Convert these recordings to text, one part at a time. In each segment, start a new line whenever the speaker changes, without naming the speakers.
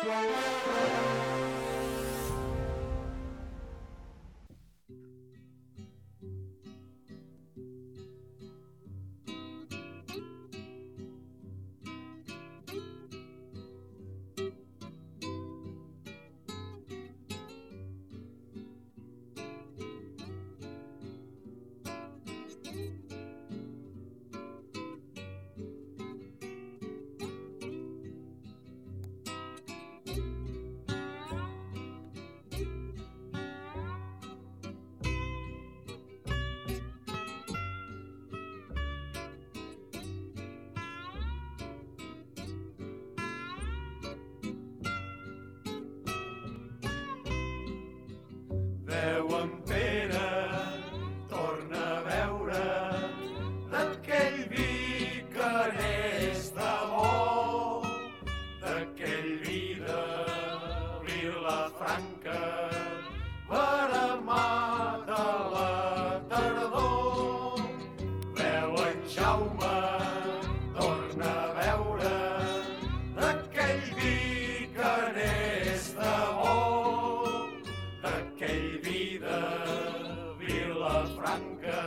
Veu en Pere, torna a beure d'aquell vi que n'és de bo, d'aquell vi de Vilafranca, veremat de la tardor. Veu en Jaume, torna a beure d'aquell vi que n'és de bo, d'aquell vi de Vilafranca,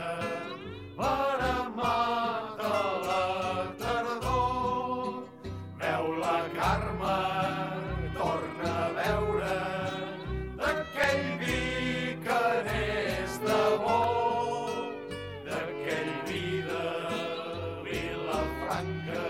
veremat a la tardor. Veu la Carme, torna a beure d'aquell vi que n'és de bo, d'aquell vi de Vilafranca,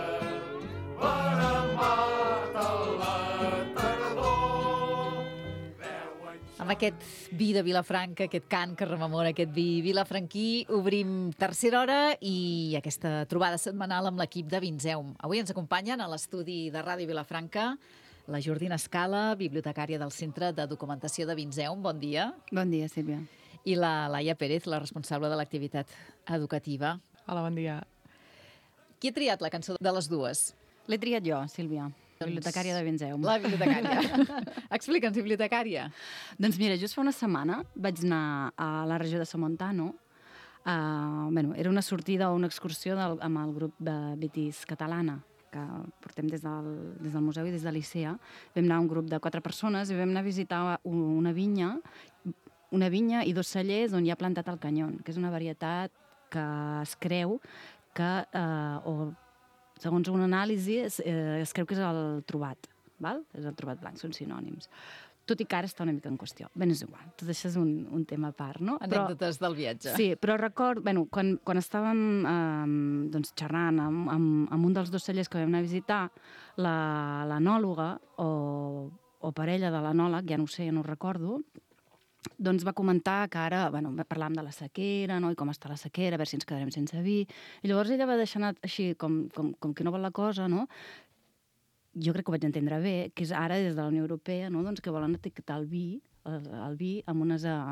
veremat a la tardor.
Amb aquest vi de Vilafranca, aquest cant que rememora aquest vi vilafranquí, obrim tercera hora i aquesta trobada setmanal amb l'equip de Vinzeum. Avui ens acompanyen a l'estudi de Ràdio Vilafranca la Jordina Escala, bibliotecària del Centre de Documentació de Vinzeum. Bon dia.
Bon dia, Sílvia.
I la Laia Pérez, la responsable de l'activitat educativa.
Hola, bon dia.
Qui ha triat la cançó de les dues?
L'he triat jo, Sílvia, bibliotecària de Vinzeum.
La bibliotecària. Explica'ns, bibliotecària.
Doncs mira, just fa una setmana vaig anar a la regió de Somontano. Era una sortida o una excursió amb el grup de Vitis Catalana, que portem des del museu i des de l'ICEA. Vam anar un grup de 4 persones i vam anar a visitar una vinya i 2 cellers on hi ha plantat el canyon, que és una varietat que es creu que, segons una anàlisi, es creu que és el trobat, val? És el trobat blanc, són sinònims. Tot i que ara està una mica en qüestió. Bé, és igual, tot això és un tema a part, no?
Anècdotes del viatge.
Sí, però record, quan estàvem xerrant amb un dels 2 cellers que vam anar a visitar, l'anòloga o parella de l'anòleg, ja no ho sé, ja no ho recordo, doncs va comentar que ara, parlàvem de la sequera, no?, i com està la sequera, a veure si ens quedarem sense vi. I llavors ella va deixar anar així, com que no vol la cosa, no? Jo crec que ho vaig entendre bé, que és ara des de la Unió Europea, no?, doncs que volen etiquetar el vi amb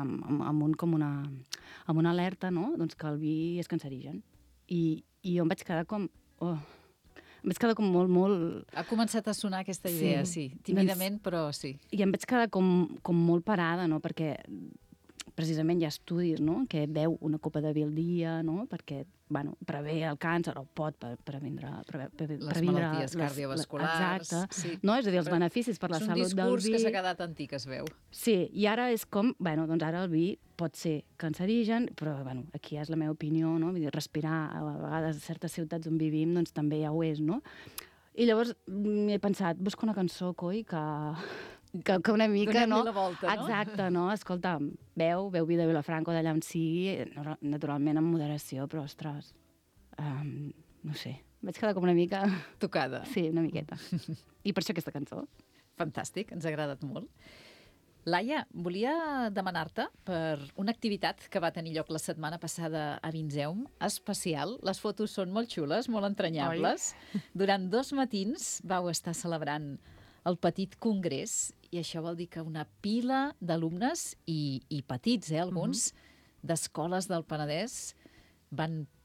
una alerta, no?, doncs que el vi és cancerigen. I jo em vaig quedar com... Em vaig quedar com molt...
Ha començat a sonar aquesta idea, sí. Tímidament, però sí.
I em vaig quedar com molt parada, no?, perquè precisament hi ha estudis, no?, que beu una copa de vi al dia, no?, perquè, prevé el càncer o pot previndre
les malalties cardiovasculars.
Exacte.
Sí.
No? És a dir, els beneficis per la salut del vi.
És un discurs que s'ha quedat antic, es veu.
Sí, i ara és com, doncs ara el vi pot ser cancerigen, però, aquí ja és la meva opinió, no?, vull dir, respirar a vegades a certes ciutats on vivim, doncs també ja ho és, no? I llavors m'he pensat, busco una cançó, coi, que una mica, no?
Donem-li la volta, no?
Exacte, no? Escolta, veu vi de Vilafranca o d'allà on sigui, naturalment amb moderació, però, ostres, no sé, vaig quedar com una mica...
Tocada.
Sí, una miqueta. I per això aquesta cançó.
Fantàstic, ens ha agradat molt. Laia, volia demanar-te per una activitat que va tenir lloc la setmana passada a Vinzeum, especial. Les fotos són molt xules, molt entranyables. Oi? Durant 2 matins vau estar celebrant el petit congrés, i això vol dir que una pila d'alumnes i petits, alguns, d'escoles del Penedès van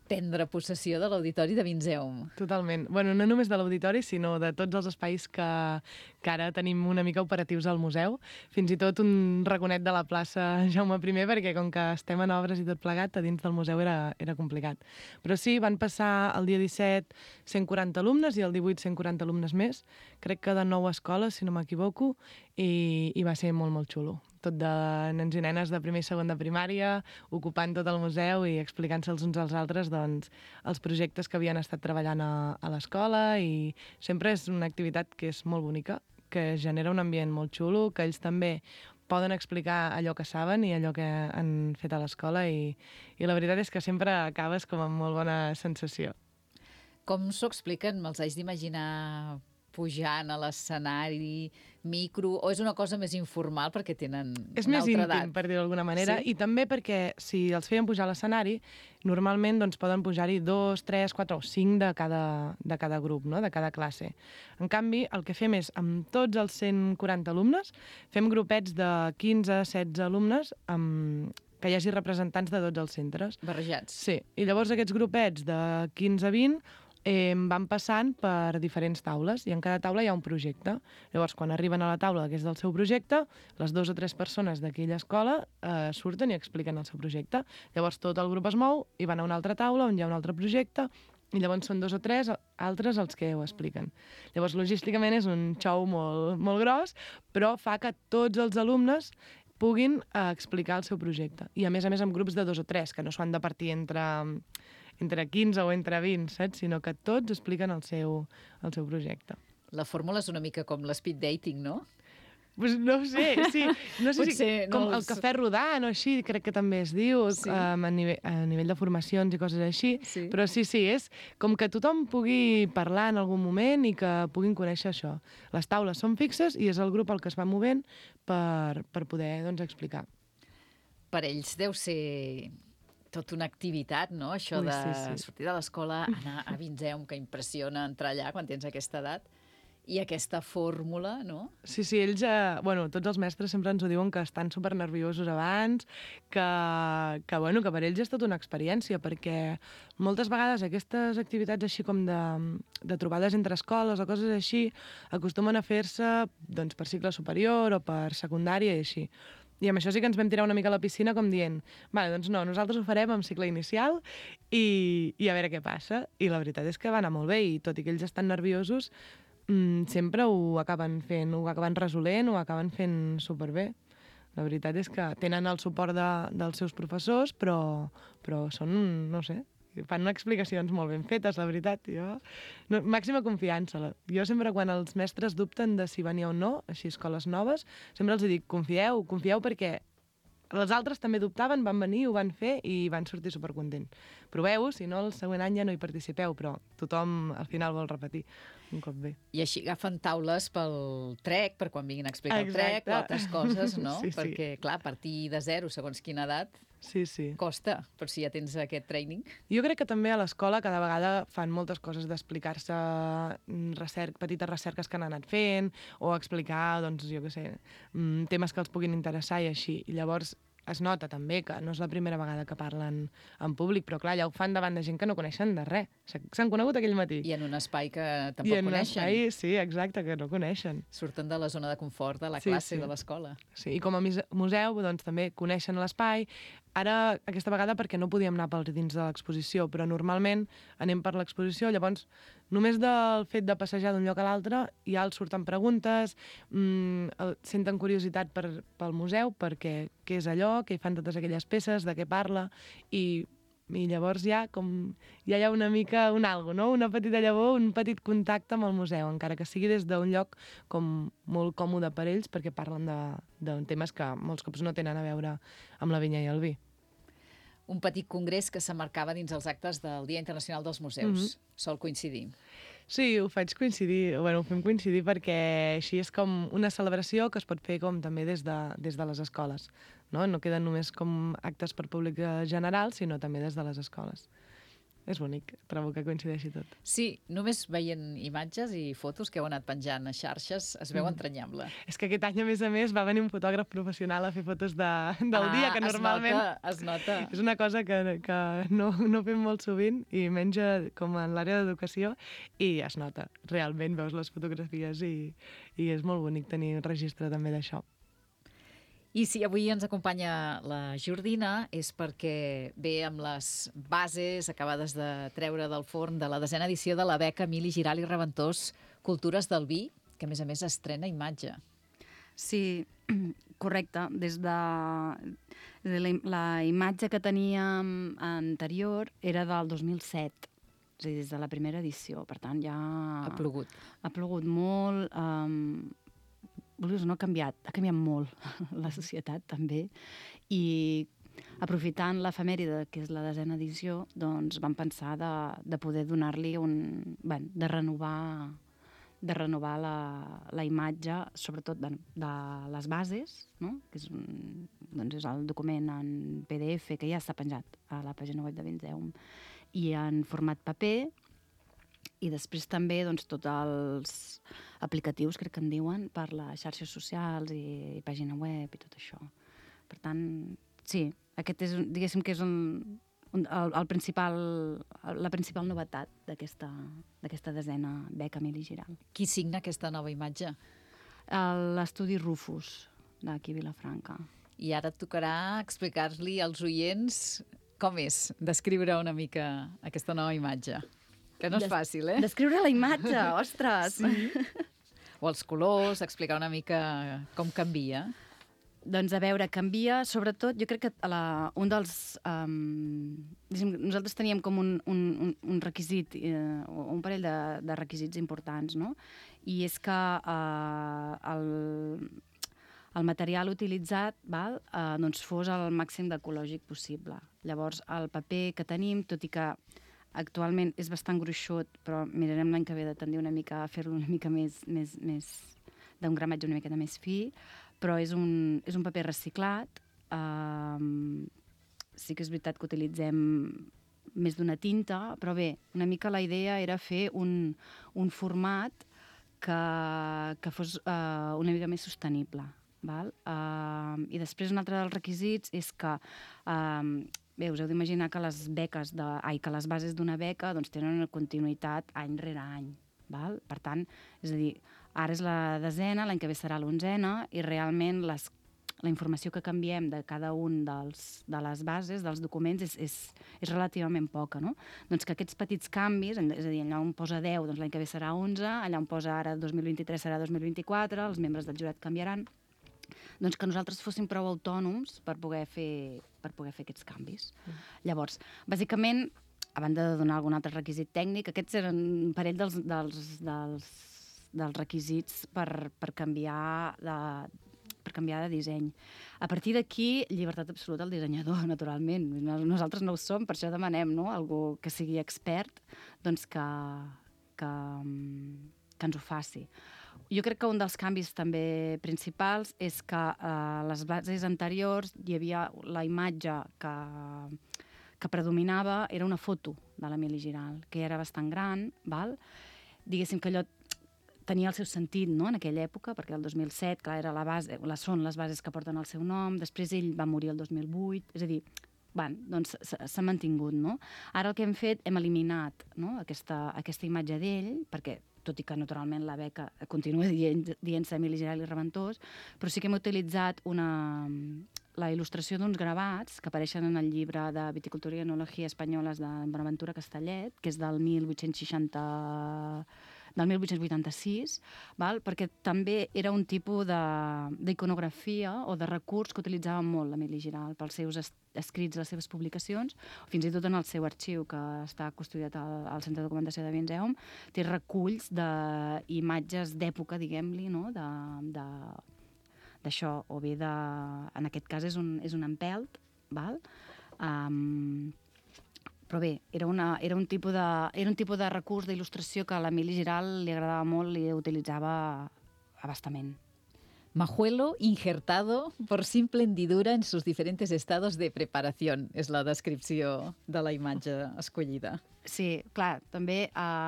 prendre possessió de l'auditori de Vinzeum.
Totalment. Bueno, no només de l'auditori, sinó de tots els espais que ara tenim una mica operatius al museu. Fins i tot un raconet de la plaça Jaume I, perquè com que estem en obres i tot plegat, a dins del museu era complicat. Però sí, van passar el dia 17 140 alumnes i el 18 140 alumnes més. Crec que de 9 escoles, si no m'equivoco, i va ser molt, molt xulo. Tot de nens i nenes de primer i segon de primària, ocupant tot el museu i explicant-se els uns als altres doncs, els projectes que havien estat treballant a l'escola, i sempre és una activitat que és molt bonica, que genera un ambient molt xulo, que ells també poden explicar allò que saben i allò que han fet a l'escola, i la veritat és que sempre acabes com amb molt bona sensació.
Com s'ho expliquen? Me'ls haig d'imaginar pujant a l'escenari, micro, o és una cosa més informal perquè tenen
És
una
més
altra
íntim,
edat?
per dir-ho d'alguna manera,
Sí?
i també perquè si els feien pujar a l'escenari, normalment doncs, poden pujar-hi 2, 3, 4 o 5 de cada grup, no? De cada classe. En canvi, el que fem és, amb tots els 140 alumnes, fem grupets de 15, 16 alumnes que hi hagi representants de tots els centres.
Barrejats.
Sí, i llavors aquests grupets de 15 a 20 van passant per diferents taules, i en cada taula hi ha un projecte. Llavors, quan arriben a la taula que és del seu projecte, les 2 o 3 persones d'aquella escola surten i expliquen el seu projecte. Llavors, tot el grup es mou i van a una altra taula on hi ha un altre projecte, i llavors són 2 o 3 altres els que ho expliquen. Llavors, logísticament és un show molt, molt gros, però fa que tots els alumnes puguin explicar el seu projecte. I a més amb grups de 2 o 3, que no s'ho han de partir entre 15 o entre 20, saps? Sinó que tots expliquen el seu projecte.
La fórmula és una mica com l'espeed dating, no?
Pues no ho sé, sí. No sé
Potser
si com el cafè rodant o així, crec que també es diu,
Sí.
a nivell de formacions i coses així.
Sí.
Però sí, és com que tothom pugui parlar en algun moment i que puguin conèixer això. Les taules són fixes i és el grup el que es va movent per poder explicar.
Per ells deu ser tota una activitat, no? Això
Ui,
de
sí.
sortir de l'escola, anar a Vinzeum, que impressiona entrar allà quan tens aquesta edat, i aquesta fórmula, no?
Sí, ells, tots els mestres sempre ens ho diuen, que estan super nerviosos abans, que per ells és tota una experiència, perquè moltes vegades aquestes activitats així com de trobades entre escoles o coses així acostumen a fer-se per cicle superior o per secundària i així. I amb això sí que ens vam tirar una mica a la piscina com dient, vale, doncs no, nosaltres ho farem amb cicle inicial i a veure què passa. I la veritat és que va anar molt bé, i tot i que ells estan nerviosos, sempre ho acaben fent, ho acaben resolent, ho acaben fent superbé. La veritat és que tenen el suport dels seus professors, però són, no sé, fan explicacions molt ben fetes, la veritat. Màxima confiança. Jo sempre, quan els mestres dubten de si venir o no, així escoles noves, sempre els dic, confieu perquè els altres també dubtaven, van venir, ho van fer i van sortir supercontents. Proveu-ho, si no, el següent any ja no hi participeu, però tothom al final vol repetir un cop bé.
I així agafen taules pel trec, per quan vinguin a explicar el trec o altres coses, no?
Sí.
Perquè, clar, a partir de 0, segons quina edat,
Sí.
costa, però si ja tens aquest training.
Jo crec que també a l'escola cada vegada fan moltes coses d'explicar-se petites recerques que han anat fent, o explicar, temes que els puguin interessar i així. I llavors es nota també que no és la primera vegada que parlen en públic, però clar, ja ho fan davant de gent que no coneixen de res. S'han conegut aquell matí.
I en un espai que tampoc
I en un
coneixen.
espai, sí, exacte, que no coneixen.
Surten de la zona de confort de la
Sí,
classe
sí.
de l'escola.
Sí, i com a museu també coneixen l'espai. Ara, aquesta vegada, perquè no podíem anar per dins de l'exposició, però normalment anem per l'exposició, llavors només del fet de passejar d'un lloc a l'altre ja els surten preguntes, senten curiositat pel museu, perquè què és allò, què hi fan totes aquelles peces, de què parla, i llavors ja hi ha una mica un algo, no? Una petita llavor, un petit contacte amb el museu, encara que sigui des d'un lloc com molt còmode per ells, perquè parlen de temes que molts cops no tenen a veure amb la vinya i el vi.
Un petit congrés que s'emmarcava dins els actes del Dia Internacional dels Museus. Sol coincidir.
Sí, ho fem coincidir perquè així és com una celebració que es pot fer com també des de les escoles. No queden només com actes per públic general, sinó també des de les escoles. és bonic, trobo que coincideixi tot.
Sí, només veient imatges i fotos que heu anat penjant a xarxes es veu entranyable.
És que aquest any, a més, va venir un fotògraf professional a fer fotos del dia, que normalment
es nota.
és una cosa que no fem molt sovint, i menys com en l'àrea d'educació, i es nota. Realment veus les fotografies i és molt bonic tenir registre també d'això.
I si avui ens acompanya la Jordina és perquè ve amb les bases acabades de treure del forn de la 10a edició de la beca Emili Giral i Reventós Cultures del Vi, que a més estrena imatge.
Sí, correcte. Des de la imatge que teníem anterior era del 2007, és a dir, des de la primera edició. Per tant, ja...
Ha plogut.
Ha plogut molt. Vulguis o no, ha canviat molt la societat també, i aprofitant l'efemèride, que és la 10a edició, doncs vam pensar de poder donar-li de renovar la imatge, sobretot de les bases, no? Que és el document en PDF que ja està penjat a la pàgina web de Vinzeum, i en format paper. I després també tots els aplicatius, crec que en diuen, per les xarxes socials i pàgina web i tot això. Per tant, sí, aquest és, diguéssim que és la principal novetat d'aquesta 10a beca Emili Giral.
Qui signa aquesta nova imatge?
L'estudi Rufus, d'aquí a Vilafranca.
I ara et tocarà explicar-li als oients com és descriure una mica aquesta nova imatge. Que no és fàcil, eh?
Descriure la imatge, ostres!
Sí. O els colors, explicar una mica com canvia.
Doncs a veure, canvia, sobretot, jo crec que un dels... nosaltres teníem com un requisit, un parell de requisits importants, no? I és que el material utilitzat fos el màxim d'ecològic possible. Llavors, el paper que tenim, tot i que actualment és bastant gruixut, però mirarem l'any que ve de tendir una mica a fer-lo una mica més d'un gramatge una miqueta més fi, però és un paper reciclat. Sí que és veritat que utilitzem més d'una tinta, però bé, una mica la idea era fer un format que fos una mica més sostenible. Val? I després un altre dels requisits és que bé, us heu d'imaginar que les bases d'una beca tenen una continuïtat any rere any. Val? Per tant, és a dir, ara és la 10a, l'any que ve serà l'11a, i realment la informació que canviem de cada un de les bases, dels documents, és relativament poca, no? Doncs que aquests petits canvis, és a dir, allà on posa 10, doncs l'any que ve serà 11, allà on posa ara 2023 serà 2024, els membres del jurat canviaran, doncs que nosaltres fóssim prou autònoms per poder fer aquests canvis. Llavors, bàsicament, a banda de donar algun altre requisit tècnic, aquests eren un parell dels requisits per canviar de disseny. A partir d'aquí, llibertat absoluta al dissenyador, naturalment. Nosaltres no ho som, per això demanem, no?, algú que sigui expert, doncs que ens ho faci. Jo crec que un dels canvis també principals és que a les bases anteriors hi havia la imatge que predominava, era una foto de l'Emili Giral, que era bastant gran, val? Diguéssim que allò tenia el seu sentit, no?, en aquella època, perquè el 2007, clar, era la base, són les bases que porten el seu nom, després ell va morir el 2008, és a dir, doncs s'ha mantingut, no? Ara el que hem fet, hem eliminat, no?, aquesta imatge d'ell, perquè tot i que naturalment la beca continua dient-se Emili Giral i Reventós, però sí que hem utilitzat la il·lustració d'uns gravats que apareixen en el llibre de Viticultura i Enologia Espanyoles de Bonaventura Castellet, que és del 1886, val? Perquè també era un tipus d'iconografia o de recurs que utilitzava molt l'Emili Giral pels seus escrits, les seves publicacions, fins i tot en el seu arxiu, que està custodiat al Centre de Documentació de Vinzeum, té reculls d'imatges d'època, diguem-li, no?, d'això, o bé en aquest cas és un empelt, val? Però bé, era un tipus de recurs d'il·lustració que a l'Emili Giral li agradava molt i utilitzava a bastament.
Majuelo injertado por simple hendidura en sus diferentes estados de preparación. És la descripció de la imatge escollida.
Sí, clar, també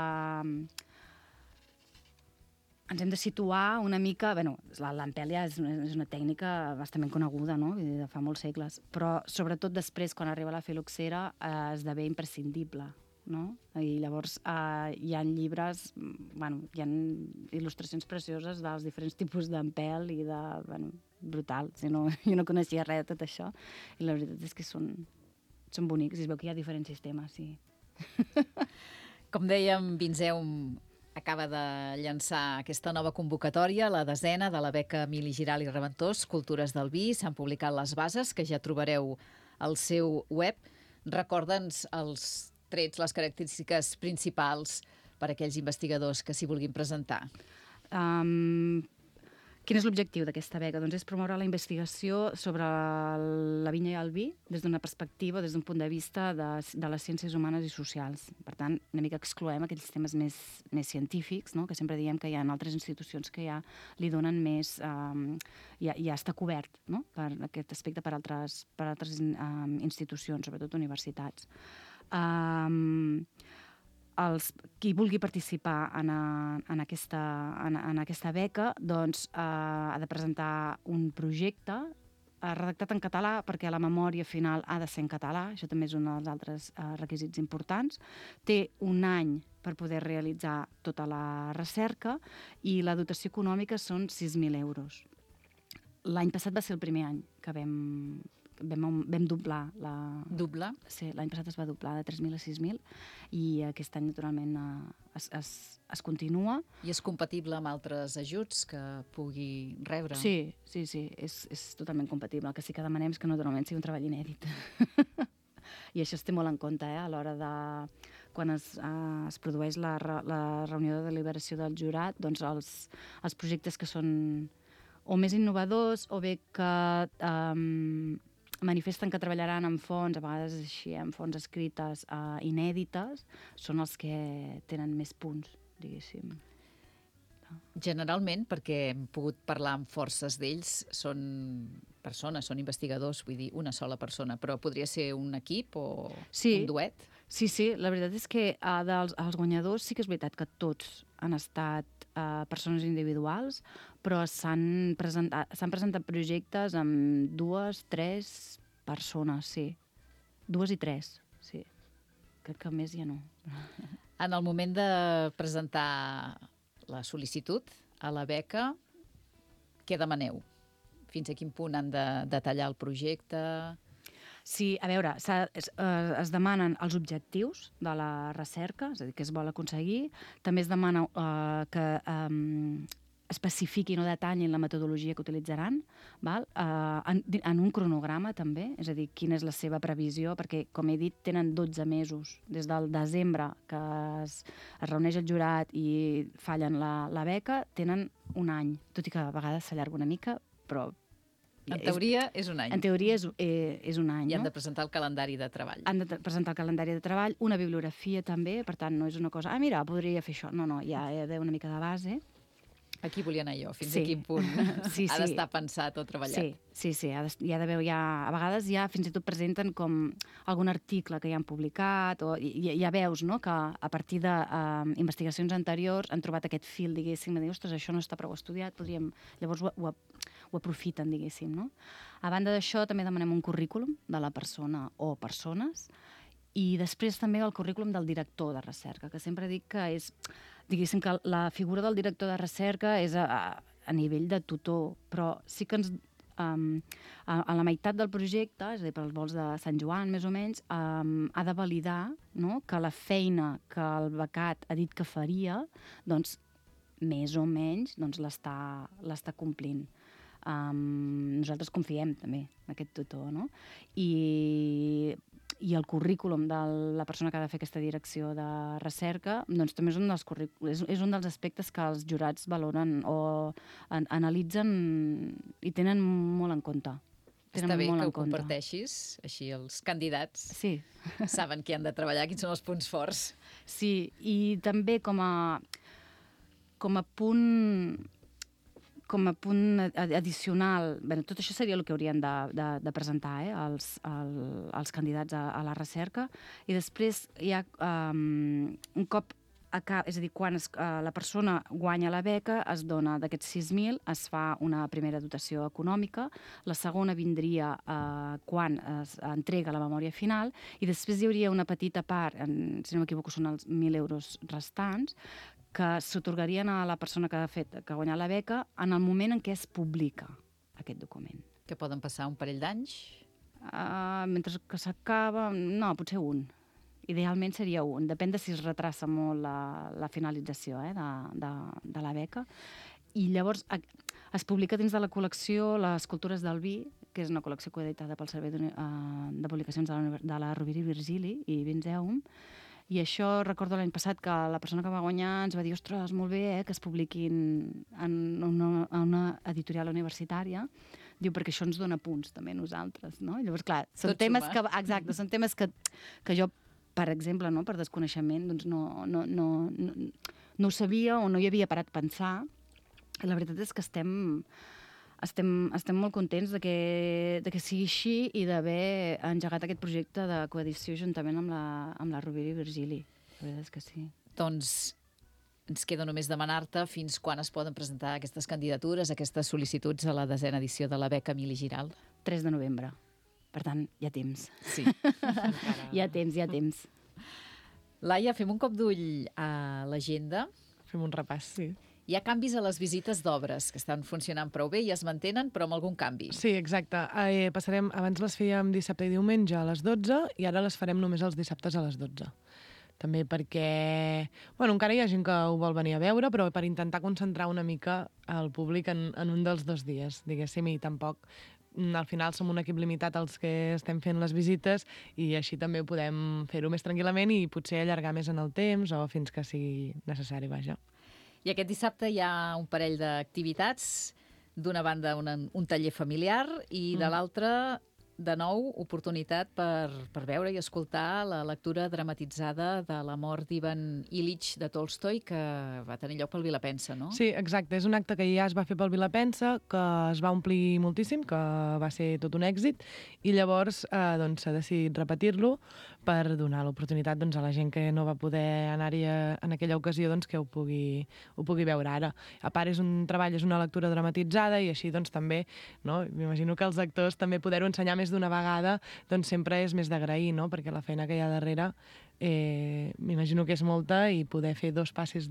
ens hem de situar una mica... Bueno, l'empèlia és una tècnica bastament coneguda, no? Vull dir, de fa molts segles, però sobretot després, quan arriba la filoxera, esdevé imprescindible, no? I llavors hi ha llibres, bueno, hi ha il·lustracions precioses dels diferents tipus d'empel i de... Bueno, brutal. Jo no coneixia res de tot això i la veritat és que són bonics i es veu que hi ha diferents sistemes, sí.
Com dèiem, Vinzeum acaba de llançar aquesta nova convocatòria, la 10ª de la beca Emili Giral i Reventós, Cultures del Vi. S'han publicat les bases, que ja trobareu al seu web. Recorda'ns els trets, les característiques principals per a aquells investigadors que s'hi vulguin presentar.
Quin és l'objectiu d'aquesta beca? Doncs és promoure la investigació sobre la vinya i el vi des d'una perspectiva, des d'un punt de vista de les ciències humanes i socials. Per tant, una mica excloem aquells temes més científics, no? Que sempre diem que hi ha altres institucions que ja li donen més... ja està cobert, no? Per aquest aspecte per altres institucions, sobretot universitats. Qui vulgui participar en aquesta beca doncs, ha de presentar un projecte redactat en català perquè la memòria final ha de ser en català, això també és un dels altres requisits importants. Té un any per poder realitzar tota la recerca i la dotació econòmica són 6.000 euros. L'any passat va ser el primer any que vam doblar la...
Doblar?
Sí, l'any passat es va doblar de 3.000 a 6.000 i aquest any, naturalment, es continua.
I és compatible amb altres ajuts que pugui rebre?
Sí, és totalment compatible. El que sí que demanem és que naturalment sigui un treball inèdit. I això es té molt en compte, a l'hora de... Quan es produeix la reunió de deliberació del jurat, doncs els projectes que són o més innovadors o bé que manifesten que treballaran amb fonts, a vegades així, amb fonts escrites inèdites, són els que tenen més punts, diguéssim.
Generalment, perquè hem pogut parlar amb forces d'ells, són persones, són investigadors, vull dir, una sola persona, però podria ser un equip o un duet?
Sí, la veritat és que els guanyadors sí que és veritat que tots han estat persones individuals, però s'han presentat projectes amb 2, 3 persones, sí. 2 i 3, sí. Crec que més ja no.
En el moment de presentar la sol·licitud a la beca, què demaneu? Fins a quin punt han de detallar el projecte?
Sí, a veure, es demanen els objectius de la recerca, és a dir, què es vol aconseguir. També es demana que especifiquin o detallin la metodologia que utilitzaran, val? En un cronograma també, és a dir, quina és la seva previsió, perquè, com he dit, tenen 12 mesos, des del desembre que es reuneix el jurat i fallen la beca, tenen un any, tot i que a vegades s'allarga una mica, però...
En teoria és un any.
En teoria és un any,
I han
no?
de presentar el calendari de treball.
Han de presentar el calendari de treball, una bibliografia també, per tant, no és una cosa, mira, podria fer això. No, hi ha d'haver una mica de base.
Aquí volia anar jo, fins a quin punt ha d'estar pensat o treballat.
Sí, hi ha d'haver, a vegades ja fins i tot presenten com algun article que ja han publicat, o ja veus, no?, que a partir d'investigacions anteriors han trobat aquest fil, diguéssim, de dir, ostres, això no està prou estudiat, podríem... Llavors ho aprofiten, diguéssim, no? A banda d'això, també demanem un currículum de la persona o persones i després també el currículum del director de recerca, que sempre dic que és... Diguéssim que la figura del director de recerca és a nivell de tutor, però sí que ens... a la meitat del projecte, és a dir, per als vols de Sant Joan, més o menys, ha de validar, no?, que la feina que el becat ha dit que faria, doncs, més o menys, doncs, l'està complint. Nosaltres confiem també en aquest tutor, no? I el currículum de la persona que ha de fer aquesta direcció de recerca doncs també és un dels aspectes que els jurats valoren o analitzen i tenen molt en compte.
Està bé que ho comparteixis, així els candidats saben qui han de treballar, quins són els punts forts.
Sí, i també com a punt com a punt addicional, bé, tot això seria el que haurien de presentar els candidats a la recerca, i després hi ha un cop és a dir, quan la persona guanya la beca, es dona d'aquests 6.000, es fa una primera dotació econòmica, la segona vindria quan es entrega la memòria final, i després hi hauria una petita part, si no m'equivoco són els 1.000 euros restants, que s'atorgarien a la persona que ha guanyat la beca en el moment en què es publica aquest document.
Que poden passar un parell d'anys?
Mentre que s'acaba... No, potser un. Idealment seria un. Depèn de si es retrassa molt la finalització de la beca. I llavors es publica dins de la col·lecció Les cultures del vi, que és una col·lecció coeditada pel Servei de Publicacions de la Rovira i Virgili i Vinzeum. I això recordo l'any passat que la persona que va guanyar ens va dir ostres, molt bé que es publiquin en una editorial universitària. Diu, perquè això ens dona punts també a nosaltres, no? Llavors, clar, són temes que jo, per exemple, no, per desconeixement, doncs no ho sabia o no hi havia parat a pensar. I la veritat és que estem molt contents de que sigui així i d'haver engegat aquest projecte de coedició juntament amb la Rovira i Virgili. La veritat és que sí.
Doncs ens queda només demanar-te fins quan es poden presentar aquestes candidatures, aquestes sol·licituds a la 10ª edició de la beca Emili Giral.
3 de novembre. Per tant, hi ha temps.
Sí.
Hi ha temps.
Laia, fem un cop d'ull a l'agenda.
Fem un repàs, sí.
Hi ha canvis a les visites d'obres, que estan funcionant prou bé i es mantenen, però amb algun canvi.
Sí, exacte. Abans les fèiem dissabte i diumenge a les 12 i ara les farem només els dissabtes a les 12. També perquè, encara hi ha gent que ho vol venir a veure, però per intentar concentrar una mica el públic en un dels 2 dies, diguéssim, i tampoc al final som un equip limitat els que estem fent les visites i així també podem fer-ho més tranquil·lament i potser allargar més en el temps o fins que sigui necessari, vaja.
I aquest dissabte hi ha un parell d'activitats, d'una banda un taller familiar i de l'altra, de nou, oportunitat per veure i escoltar la lectura dramatitzada de la mort d'Ivan Illich de Tolstoi, que va tenir lloc pel Vilapensa, no?
Sí, exacte. És un acte que ja es va fer pel Vilapensa, que es va omplir moltíssim, que va ser tot un èxit, i llavors s'ha decidit repetir-lo per donar l'oportunitat a la gent que no va poder anar-hi en aquella ocasió que ho pugui veure ara. A part, és un treball, és una lectura dramatitzada i així també, no? M'imagino que els actors també poder-ho ensenyar més d'una vegada sempre és més d'agrair, no? Perquè la feina que hi ha darrere m'imagino que és molta i poder fer 2 passes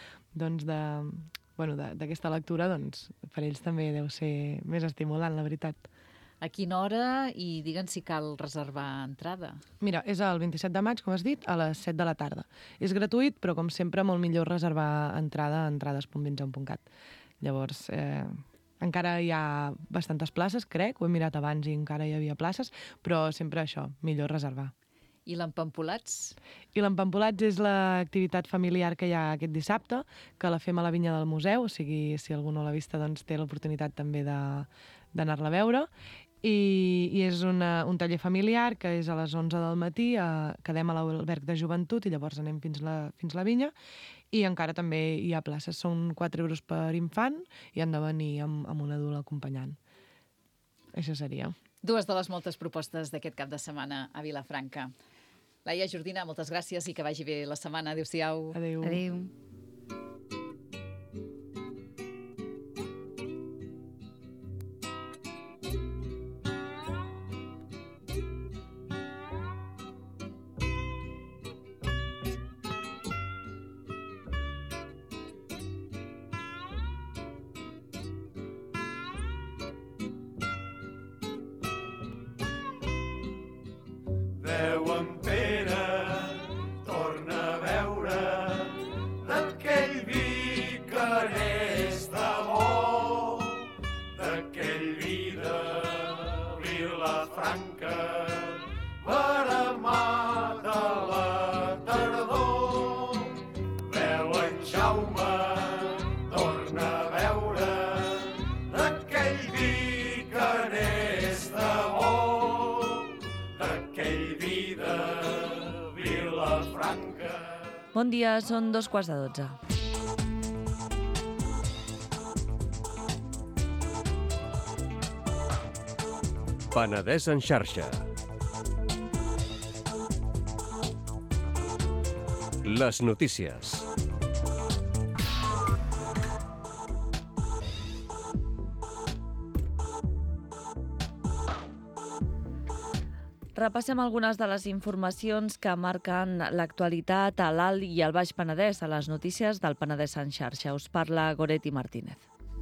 d'aquesta lectura per ells també deu ser més estimulant, la veritat.
A quina hora i digue'ns si cal reservar entrada?
Mira, és el 27 de maig, com has dit, a les 7 de la tarda. És gratuït, però com sempre molt millor reservar entrada a entrades.vinzeum.cat. Llavors, encara hi ha bastantes places, crec, ho he mirat abans i encara hi havia places, però sempre això, millor reservar.
I l'Empampolats?
I l'Empampolats és l'activitat familiar que hi ha aquest dissabte, que la fem a la vinya del museu, o sigui, si algú no l'ha vista, té l'oportunitat també d'anar-la a veure. I és un taller familiar que és a les 11 del matí, quedem a l'alberg de joventut i llavors anem fins la vinya i encara també hi ha places, són 4 euros per infant i han de venir amb un adult acompanyant. Això seria.
2 de les moltes propostes d'aquest cap de setmana a Vilafranca. Laia, Jordina, moltes gràcies i que vagi bé la setmana. Adéu-siau.
Adéu.
Adéu.
Veu en Pere, torna a veure d'aquell vi que n'és de bo, d'aquell vi de Vilafranca, veremat a la tardor. Veu en Jaume, torna a veure d'aquell vi que n'és de bo, d'aquell vi de Vilafranca.
Bon dia, són 2:15.
Penedès en xarxa. Les notícies.
Repassem algunes de les informacions que marquen l'actualitat a l'Alt i al Baix Penedès a les notícies del Penedès en xarxa. Us parla Goretti Martínez.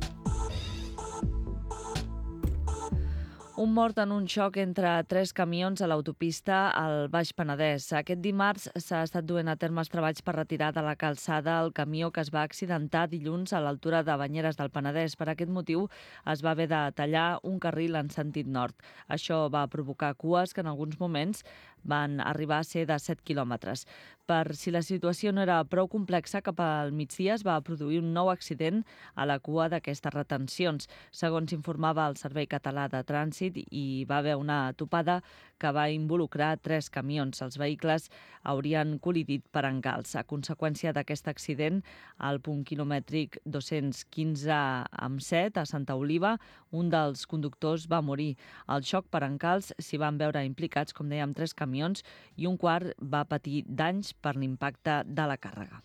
Un mort en un xoc entre 3 camions a l'autopista al Baix Penedès. Aquest dimarts s'ha estat duent a terme els treballs per retirar de la calçada el camió que es va accidentar dilluns a l'altura de Banyeres del Penedès. Per aquest motiu es va haver de tallar un carril en sentit nord. Això va provocar cues que en alguns moments van arribar a ser de 7 quilòmetres. Per si la situació no era prou complexa, cap al migdia es va produir un nou accident a la cua d'aquestes retencions. Segons informava el Servei Català de Trànsit, hi va haver una topada que va involucrar 3 camions. Els vehicles haurien col·lidit per encalç. A conseqüència d'aquest accident, al punt quilomètric 215/7 a Santa Oliva, un dels conductors va morir. Al xoc per encalç s'hi van veure implicats, com dèiem, 3 camions i un quart va patir danys per l'impacte de la càrrega.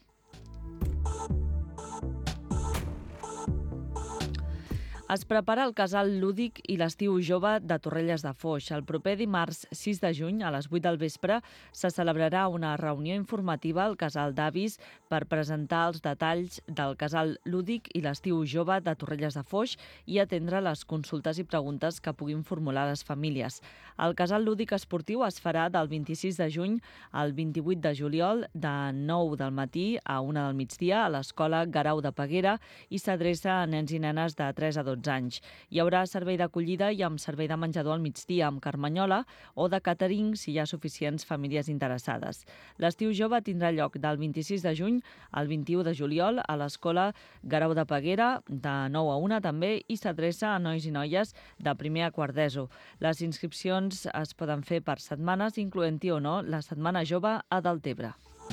Es prepara el casal lúdic i l'estiu jove de Torrelles de Foix. El proper dimarts 6 de juny, a les 8 del vespre, se celebrarà una reunió informativa al casal d'avis per presentar els detalls del casal lúdic i l'estiu jove de Torrelles de Foix i atendre les consultes i preguntes que puguin formular les famílies. El casal lúdic esportiu es farà del 26 de juny al 28 de juliol de 9 del matí a 1 del migdia a l'escola Guerau de Peguera i s'adreça a nens i nenes de 3 a 12 anys. Hi haurà servei d'acollida i amb servei de menjador al migdia amb carmanyola o de càtering si hi ha suficients famílies interessades. L'estiu jove tindrà lloc del 26 de juny al 21 de juliol a l'escola Guerau de Peguera, de 9 a 1 també, i s'adreça a nois i noies de primer a quart d'ESO. Les inscripcions es poden fer per setmanes, incloent-hi o no la Setmana Jove a Deltebre.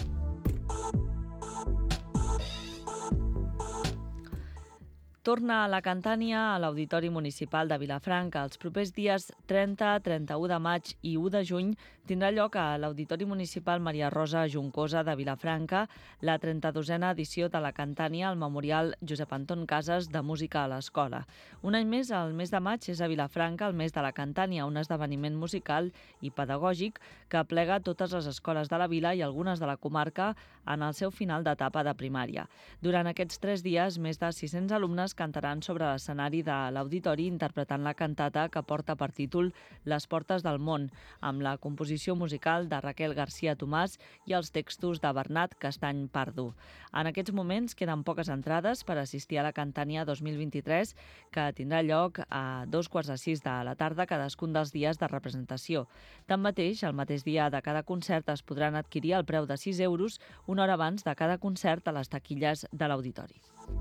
Torna a la Cantània a l'Auditori Municipal de Vilafranca. Els propers dies 30, 31 de maig i 1 de juny tindrà lloc a l'Auditori Municipal Maria Rosa Juncosa de Vilafranca la 32a edició de la Cantània al Memorial Josep Anton Casas de Música a l'Escola. Un any més, el mes de maig, és a Vilafranca el mes de la Cantània, un esdeveniment musical i pedagògic que aplega totes les escoles de la vila i algunes de la comarca en el seu final d'etapa de primària. Durant aquests 3 dies, més de 600 alumnes cantaran sobre l'escenari de l'auditori interpretant la cantata que porta per títol Les portes del món, amb la composició musical de Raquel García Tomàs i els textos de Bernat Castany Pardo. En aquests moments queden poques entrades per assistir a la Cantània 2023, que tindrà lloc a 2:45 de la tarda cadascun dels dies de representació. Tanmateix, el mateix dia de cada concert es podran adquirir al preu de 6 euros una hora abans de cada concert a les taquilles de l'auditori.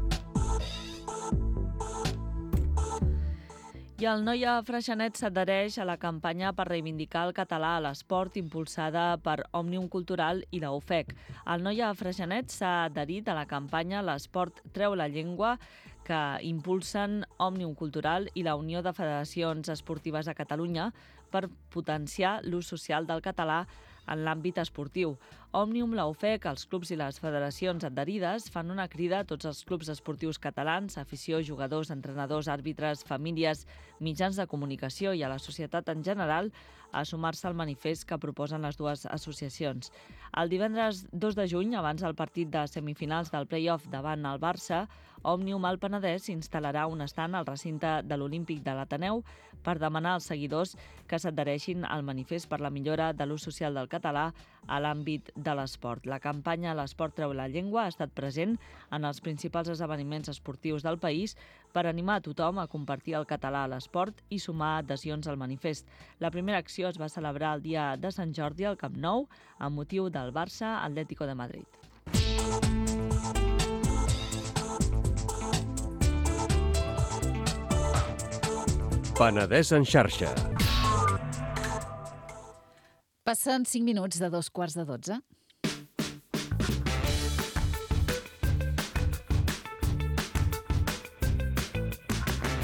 I el Noia Freixenet s'adhereix a la campanya per reivindicar el català a l'esport impulsada per Òmnium Cultural i la UFEC. El Noia Freixenet s'ha adherit a la campanya L'esport treu la llengua que impulsen Òmnium Cultural i la Unió de Federacions Esportives a Catalunya per potenciar l'ús social del català en l'àmbit esportiu. Òmnium, la UFEC, els clubs i les federacions adherides fan una crida a tots els clubs esportius catalans, afició, jugadors, entrenadors, àrbitres, famílies, mitjans de comunicació i a la societat en general a sumar-se al manifest que proposen les dues associacions. El divendres 2 de juny, abans del partit de semifinals del play-off davant el Barça, Òmnium al Penedès instal·larà un estand al recinte de l'Olímpic de l'Ateneu per demanar als seguidors que s'adhereixin al manifest per la millora de l'ús social del català a l'àmbit de l'esport. La campanya L'esport treu la llengua ha estat present en els principals esdeveniments esportius del país per animar a tothom a compartir el català a l'esport i sumar adhesions al manifest. La primera acció es va celebrar el dia de Sant Jordi al Camp Nou amb motiu del Barça Atlético de Madrid.
Penedès en xarxa.
Passen 5 minuts de 2:15.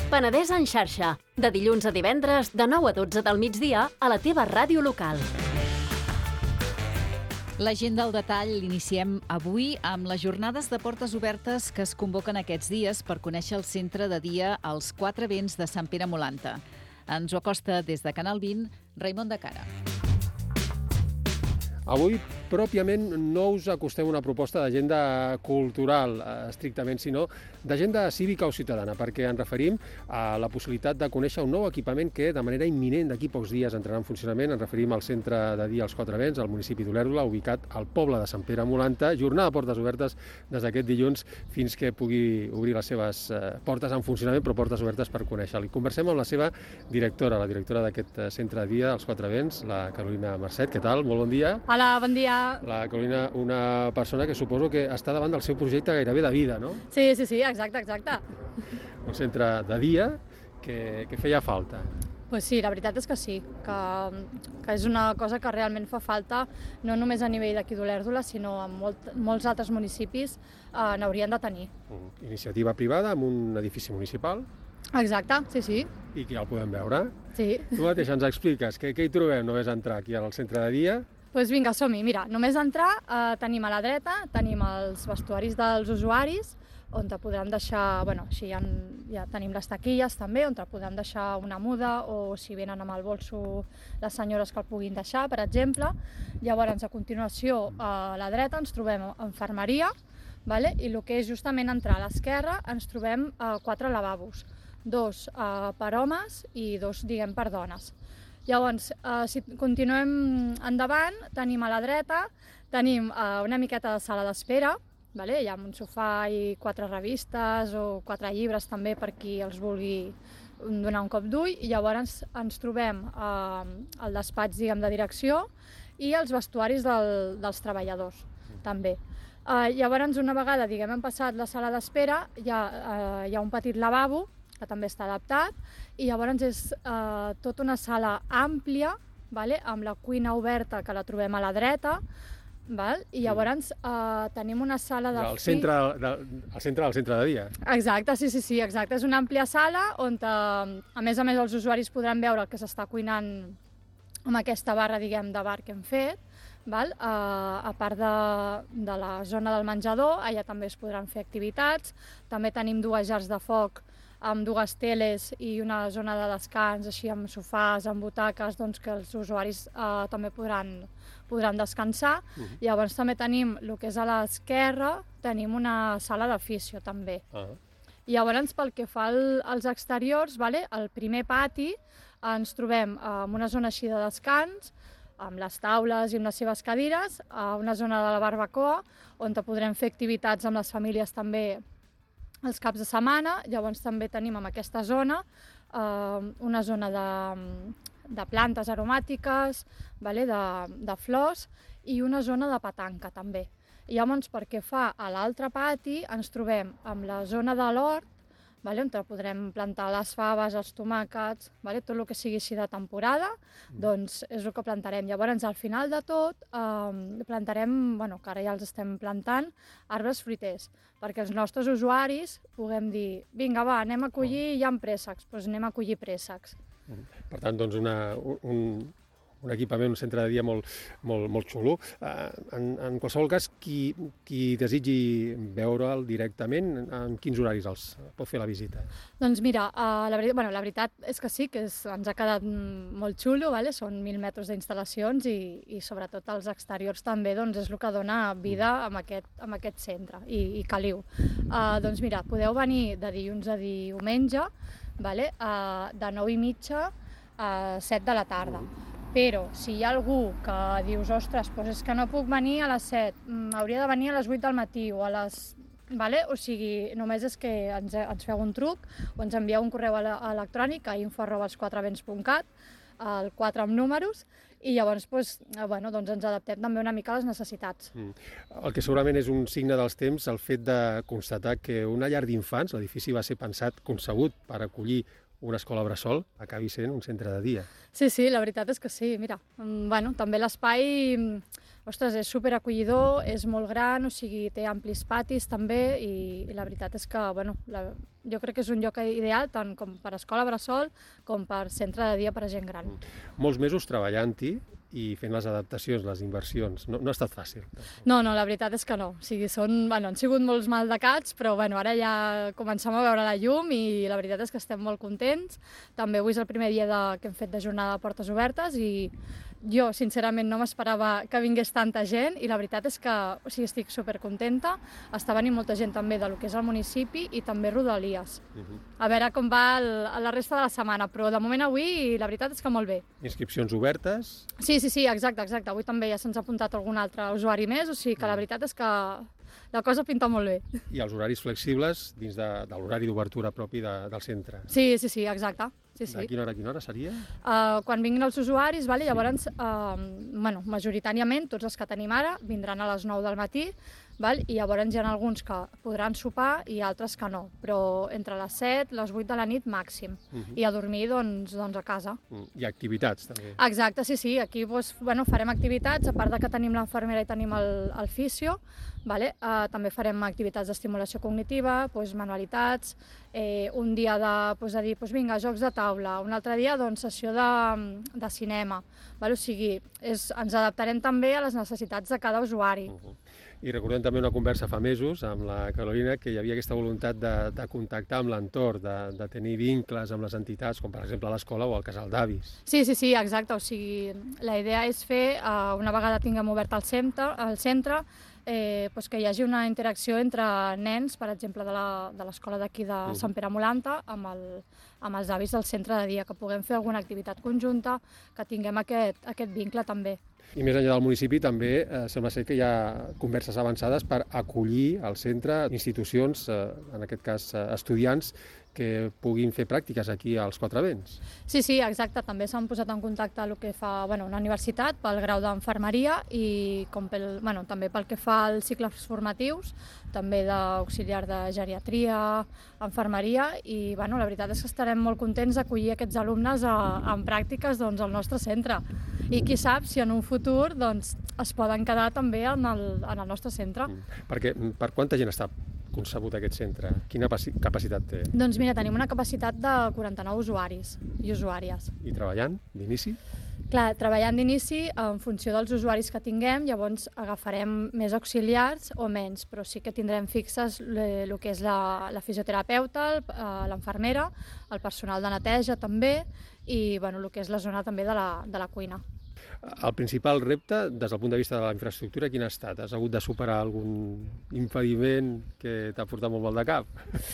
Penedès en xarxa, de dilluns a divendres, de 9 a 12 del migdia, a la teva ràdio local.
L'agenda al detall l'iniciem avui amb les jornades de portes obertes que es convoquen aquests dies per conèixer el centre de dia als Quatre Vents de Sant Pere Molanta. Ens ho acosta des de Canal 20, Raimon de Cara.
Avui, pròpiament, no us acostem una proposta d'agenda cultural, estrictament, sinó d'agenda cívica o ciutadana, perquè ens referim a la possibilitat de conèixer un nou equipament que, de manera imminent, d'aquí pocs dies entrarà en funcionament. Ens referim al centre de dia als Quatre Vents, al municipi d'Olèrdola, ubicat al poble de Sant Pere Molanta. Jornada de portes obertes des d'aquest dilluns fins que pugui obrir les seves portes en funcionament, però portes obertes per conèixer-lo. Conversem amb la seva directora, la directora d'aquest centre de dia als Quatre Vents, la Carolina Marcet. Què tal? Molt bon dia.
Hola, bon dia.
La Carolina, una persona que suposo que està davant del seu projecte gairebé de vida, no?
Sí, exacte.
Un centre de dia que feia falta.
Pues sí, la veritat és que sí, que és una cosa que realment fa falta, no només a nivell d'aquí d'Olèrdola, sinó en molts altres municipis n'haurien de tenir.
Iniciativa privada amb un edifici municipal.
Exacte, sí.
I que ja el podem veure.
Sí.
Tu mateix ens expliques què hi trobem només entrar aquí al centre de dia.
Doncs vinga, som-hi. Mira, només entrar tenim a la dreta, tenim els vestuaris dels usuaris, on te podran deixar, així ja tenim les taquilles també, on te podran deixar una muda o si venen amb el bolso les senyores que el puguin deixar, per exemple. Llavors, a continuació, a la dreta ens trobem infermeria, i el que és justament entrar a l'esquerra ens trobem 4 lavabos, 2 per homes i 2, per dones. Llavors, si continuem endavant, tenim a la dreta, tenim una miqueta de sala d'espera, hi ha un sofà i 4 revistes o 4 llibres també per qui els vulgui donar un cop d'ull, i llavors ens trobem el despatx de direcció i els vestuaris dels treballadors també. Llavors, una vegada hem passat la sala d'espera, hi ha un petit lavabo que també està adaptat, i llavors és tota una sala àmplia, amb la cuina oberta que la trobem a la dreta, i llavors tenim una sala de...
Al centre del centre de dia.
Exacte, sí, exacte. És una àmplia sala on, a més els usuaris podran veure el que s'està cuinant amb aquesta barra, de bar que hem fet. A part de la zona del menjador, allà també es podran fer activitats. També tenim 2 llars de foc amb 2 teles i una zona de descans, així amb sofàs, amb butaques, que els usuaris també podran descansar. Llavors també tenim el que és a l'esquerra, tenim una sala d'oficio també. Llavors, pel que fa als exteriors, al primer pati ens trobem en una zona així de descans, amb les taules i amb les seves cadires, una zona de la barbacoa, on podrem fer activitats amb les famílies també els caps de setmana. Llavors també tenim en aquesta zona una zona de plantes aromàtiques, de flors, i una zona de petanca també. Llavors, pel que fa a l'altre pati, ens trobem amb la zona de l'hort, on podrem plantar les faves, els tomàquets, tot el que sigui així de temporada, doncs és el que plantarem. Llavors, al final de tot, plantarem, que ara ja els estem plantant, arbres fruiters, perquè els nostres usuaris puguem dir, vinga, va, anem a collir, hi ha préssecs, doncs anem a collir préssecs.
Per tant, doncs un equipament, un centre de dia molt xulo. En qualsevol cas, qui desitgi veure'l directament, en quins horaris els pot fer la visita?
Doncs mira, la veritat és que sí, que ens ha quedat molt xulo, són 1.000 metres d'instal·lacions i sobretot els exteriors també és el que dona vida a aquest centre i caliu. Doncs mira, podeu venir de dilluns a diumenge, de 9:30 a 7 de la tarda. Però si hi ha algú que dius, ostres, és que no puc venir a les 7, hauria de venir a les 8 del matí o a les... O sigui, només és que ens feu un truc o ens envieu un correu electrònic a info@elsquatrevents.cat, el 4 amb números, i llavors ens adaptem també una mica a les necessitats.
El que segurament és un signe dels temps, el fet de constatar que una llar d'infants, l'edifici va ser concebut per acollir una escola bressol, acabi sent un centre de dia.
Sí, la veritat és que sí. Mira, també l'espai ostres, és superacollidor, és molt gran, o sigui, té amplis patis també, i la veritat és que, bueno, jo crec que és un lloc ideal tant com per escola bressol com per centre de dia per a gent gran.
Molts mesos treballant-hi i fent les adaptacions, les inversions. No ha estat fàcil.
No, la veritat és que no. O sigui, han sigut molts maldecats, però bueno, ara ja comencem a veure la llum i la veritat és que estem molt contents. També avui és el primer dia que hem fet de jornada de portes obertes i jo, sincerament, no m'esperava que vingués tanta gent i la veritat és que estic supercontenta. Està venint molta gent també del que és el municipi i també Rodalies. A veure com va la resta de la setmana, però de moment avui la veritat és que molt bé.
Inscripcions obertes?
Sí, exacte. Avui també ja se'ns ha apuntat algun altre usuari més, o sigui que la veritat és que la cosa pinta molt bé.
I els horaris flexibles dins de l'horari d'obertura propi del centre?
Sí, exacte. Sí.
De quina hora seria?
Quan vinguin els usuaris, llavors, majoritàriament, tots els que tenim ara, vindran a les 9 del matí, i llavors hi ha alguns que podran sopar i altres que no, però entre les 7 i les 8 de la nit màxim. I a dormir, doncs a casa.
I activitats, també.
Exacte, sí. Aquí farem activitats, a part de que tenim l'infermera i tenim el fisio, també farem activitats d'estimulació cognitiva, manualitats, un dia de dir, vinga, jocs de taula, un altre dia, sessió de cinema. O sigui, ens adaptarem també a les necessitats de cada usuari.
I recordem també una conversa fa mesos amb la Carolina, que hi havia aquesta voluntat de contactar amb l'entorn, de tenir vincles amb les entitats, com per exemple l'escola o el casal d'avis.
Sí, exacte. O sigui, la idea és fer, una vegada tinguem obert el centre, que hi hagi una interacció entre nens, per exemple, de l'escola d'aquí de Sant Pere Molanta, amb els avis del centre de dia, que puguem fer alguna activitat conjunta, que tinguem aquest vincle també.
I més enllà del municipi també sembla ser que hi ha converses avançades per acollir al centre institucions, en aquest cas estudiants, que puguin fer pràctiques aquí als Quatre Vents.
Sí, exacte. També s'han posat en contacte el que fa una universitat pel grau d'enfermeria i també pel que fa als cicles formatius, també d'auxiliar de geriatria, enfermeria, i la veritat és que estarem molt contents d'acollir aquests alumnes en pràctiques al nostre centre. I qui sap si en un futur es poden quedar també en el nostre centre.
Perquè per quanta gent està concebut aquest centre? Quina capacitat té?
Doncs mira, tenim una capacitat de 49 usuaris i usuàries.
I treballant d'inici?
Clar, treballant d'inici, en funció dels usuaris que tinguem, llavors agafarem més auxiliars o menys, però sí que tindrem fixes el que és la fisioterapeuta, l'enfermera, el personal de neteja també, i el que és la zona també de la cuina.
El principal repte, des del punt de vista de la infraestructura, quin ha estat? Has hagut de superar algun impediment que t'ha portat molt mal de cap?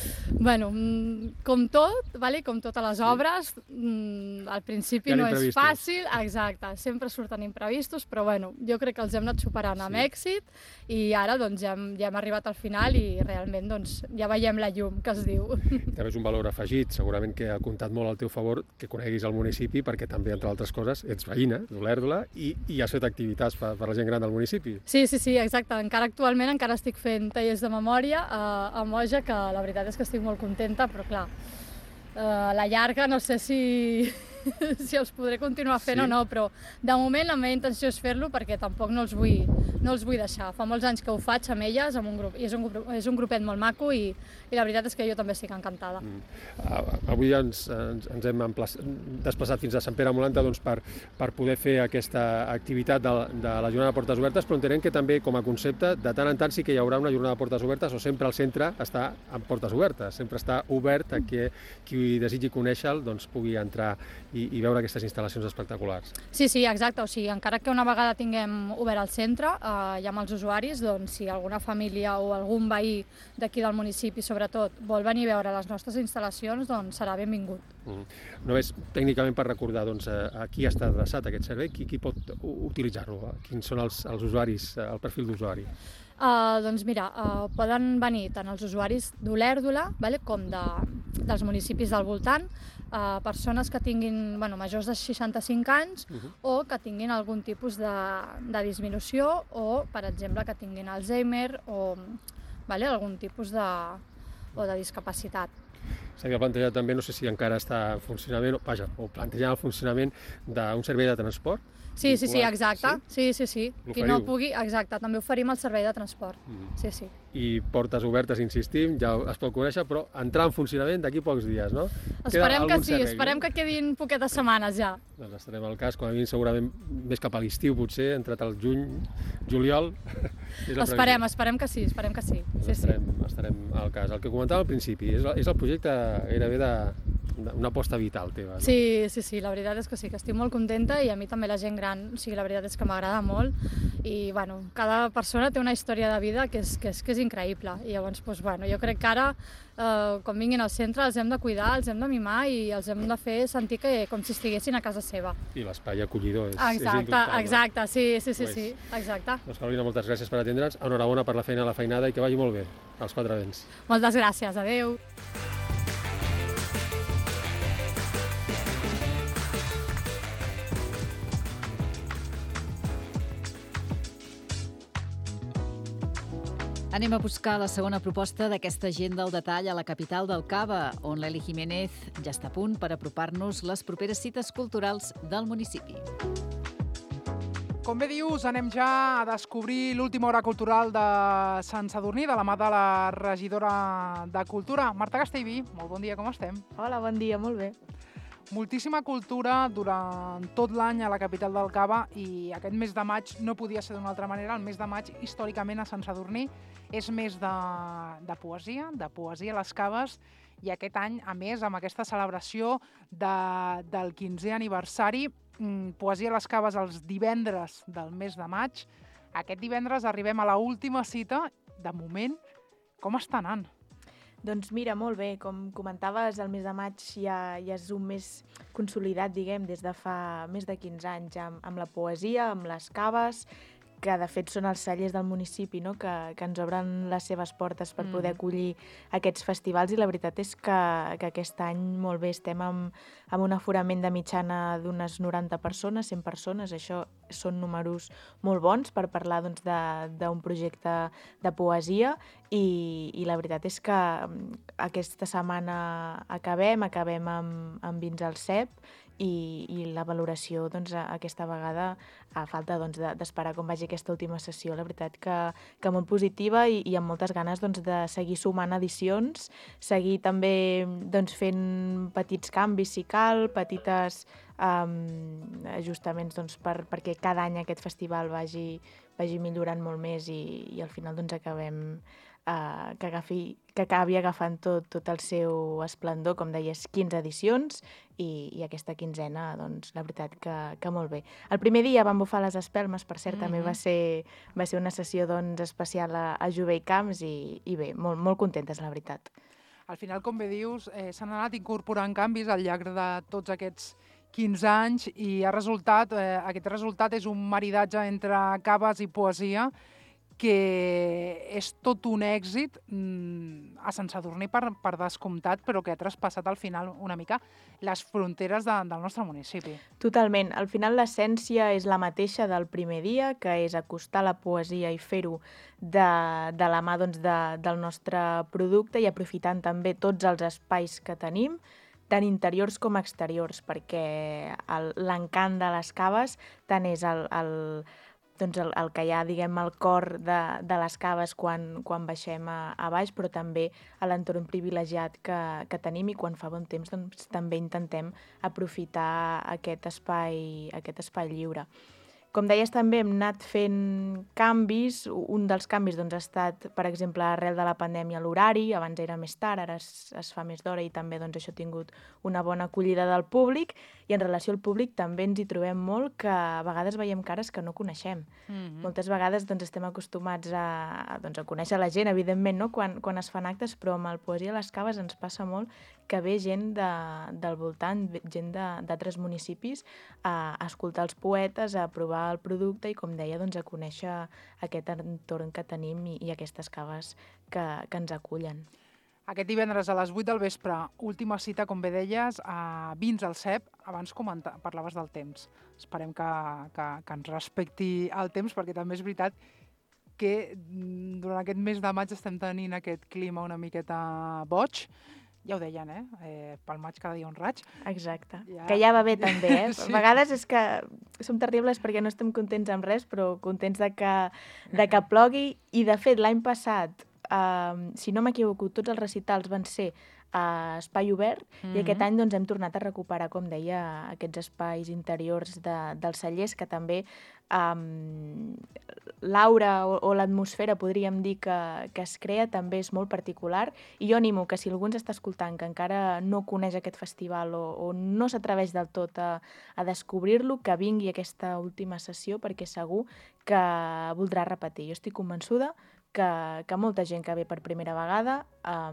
Com tot, com totes les obres, al principi no és fàcil, exacte, sempre surten imprevistos, però jo crec que els hem anat superant amb èxit i ara ja hem arribat al final i realment ja veiem la llum, que es diu.
També és un valor afegit, segurament que ha comptat molt al teu favor que coneguis el municipi, perquè també, entre altres coses, ets veïna d'Olèrdola i has fet activitats per la gent gran del municipi.
Sí, exacte. Actualment encara estic fent tallers de memòria a Moja, que la veritat és que estic molt contenta, però clar, a la llarga no sé si els podré continuar fent o no, però de moment la meva intenció és fer-lo perquè tampoc no els vull deixar. Fa molts anys que ho faig amb elles, amb un grup, i és un grupet molt maco i la veritat és que jo també estic encantada.
Avui ens hem desplaçat fins a Sant Pere Molanta per poder fer aquesta activitat de la jornada de portes obertes, però entenem que també com a concepte de tant en tant sí que hi haurà una jornada de portes obertes, o sempre el centre està amb portes obertes, sempre està obert a que qui desitgi conèixer-lo pugui entrar i veure aquestes instal·lacions espectaculars.
Sí, exacte. O sigui, encara que una vegada tinguem obert el centre, ja amb els usuaris, si alguna família o algun veí d'aquí del municipi, sobretot, vol venir a veure les nostres instal·lacions, serà benvingut.
Només tècnicament per recordar a qui està adreçat aquest servei, qui pot utilitzar-lo, quins són els usuaris, el perfil d'usuari.
Poden venir tant els usuaris d'Olèrdola com dels municipis del voltant, persones que tinguin majors de 65 anys o que tinguin algun tipus de disminució o, per exemple, que tinguin Alzheimer o algun tipus de discapacitat.
s'havia plantejat també, no sé si encara està en funcionament, o plantejant el funcionament d'un servei de transport.
Sí, exacte. Sí? Sí. Qui no
L'oferiu?
pugui, exacte, també oferim el servei de transport. Sí.
I portes obertes, insistim, ja es pot conèixer, però entrar en funcionament d'aquí pocs dies, no?
Esperem que sí, esperem que quedin poquetes setmanes ja.
Doncs estarem al cas, com a mínim segurament més cap a l'estiu potser, entrat al juny, juliol.
Esperem que sí.
Estarem al cas. El que comentava al principi, és el projecte gairebé d'una aposta vital teva, no?
Sí, la veritat és que sí, que estic molt contenta i a mi també la gent gran, o sigui, la veritat és que m'agrada molt i, bueno, cada persona té una història de vida que és increïble i llavors, doncs, bueno, jo crec que ara, quan vinguin al centre, els hem de cuidar, els hem de mimar i els hem de fer sentir com si estiguessin a casa seva.
I l'espai acollidor és indubtable.
Exacte, sí, exacte.
Doncs Carolina, moltes gràcies per atendre'ns, enhorabona per la feina a la feinada i que vagi molt bé, als quatre vents.
Moltes gràcies, adeu.
Anem a buscar la segona proposta d'aquesta agenda al detall a la capital del Cava, on l'Eli Jiménez ja està a punt per apropar-nos les properes cites culturals del municipi.
Com bé dius, anem ja a descobrir l'última hora cultural de Sant Sadurní, de la mà de la regidora de Cultura, Marta Castellví. Molt bon dia, com estem?
Hola, bon dia, molt bé.
Moltíssima cultura durant tot l'any a la capital del Cava i aquest mes de maig no podia ser d'una altra manera. El mes de maig, històricament, a Sant Sadurní és mes de poesia a les caves, i aquest any, a més, amb aquesta celebració del 15è aniversari, poesia a les caves els divendres del mes de maig. Aquest divendres arribem a l'última cita. De moment, com està anant?
Doncs mira, molt bé. Com comentaves, el mes de maig ja és un mes consolidat, diguem, des de fa més de 15 anys, amb la poesia, amb les caves, que de fet són els cellers del municipi, no? que ens obren les seves portes per poder acollir aquests festivals, i la veritat és que aquest any molt bé estem amb un aforament de mitjana d'unes 90 persones, 100 persones. Això són números molt bons per parlar doncs, d'un projecte de poesia, i la veritat és que aquesta setmana acabem amb vins al cep, i la valoració doncs, aquesta vegada, a falta doncs, d'esperar com vagi aquesta última sessió, la veritat que molt positiva i amb moltes ganes doncs, de seguir sumant edicions, seguir també doncs, fent petits canvis si cal, petites ajustaments doncs, perquè cada any aquest festival vagi millorant molt més i al final doncs, acabem que acabi agafant tot el seu esplendor, com deies, 15 edicions, i aquesta quinzena, doncs, la veritat que molt bé. El primer dia vam bufar les espelmes, per cert, també va ser una sessió doncs, especial a Jove i Camps, i bé, molt contentes, la veritat.
Al final, com bé dius, s'han anat incorporant canvis al llarg de tots aquests 15 anys, i aquest resultat és un maridatge entre caves i poesia que és tot un èxit a Sant Sadurní per descomptat, però que ha traspassat al final una mica les fronteres del nostre municipi.
Totalment. Al final l'essència és la mateixa del primer dia, que és acostar la poesia i fer-ho de la mà doncs, del nostre producte, i aprofitant també tots els espais que tenim, tant interiors com exteriors, perquè l'encant de les caves tant és el que hi ha, diguem, al cor de les caves quan baixem a baix, però també a l'entorn privilegiat que tenim, i quan fa bon temps doncs, també intentem aprofitar aquest espai lliure. Com deies, també hem anat fent canvis. Un dels canvis doncs, ha estat, per exemple, arrel de la pandèmia, l'horari. Abans era més tard, ara es fa més d'hora, i també doncs, això ha tingut una bona acollida del públic. I en relació al públic també ens hi trobem molt, que a vegades veiem cares que no coneixem. Moltes vegades doncs, estem acostumats a conèixer la gent, evidentment, no? quan es fan actes, però amb el Poesia a les Caves ens passa molt que ve gent del voltant, gent d'altres municipis, a escoltar els poetes, a provar el producte i, com deia, doncs, a conèixer aquest entorn que tenim i aquestes caves que ens acullen.
Aquest divendres a les 8 del vespre, última cita, com bé deies, a Vins al Cep. Abans parlaves del temps. Esperem que ens respecti el temps, perquè també és veritat que durant aquest mes de maig estem tenint aquest clima una miqueta boig. ja ho deien, pel maig cada dia un raig.
Exacte.
Ja.
Que ja va bé també,
Sí.
A vegades és que som terribles perquè no estem contents amb res, però contents de que plogui. I, de fet, l'any passat, si no m'equivoco, tots els recitals van ser a espai obert i aquest any doncs, hem tornat a recuperar, com deia, aquests espais interiors dels cellers que també l'aura o l'atmosfera, podríem dir, que es crea també és molt particular i jo animo que si algú ens està escoltant que encara no coneix aquest festival o no s'atreveix del tot a descobrir-lo, que vingui a aquesta última sessió perquè segur que voldrà repetir. Jo estic convençuda que molta gent que ve per primera vegada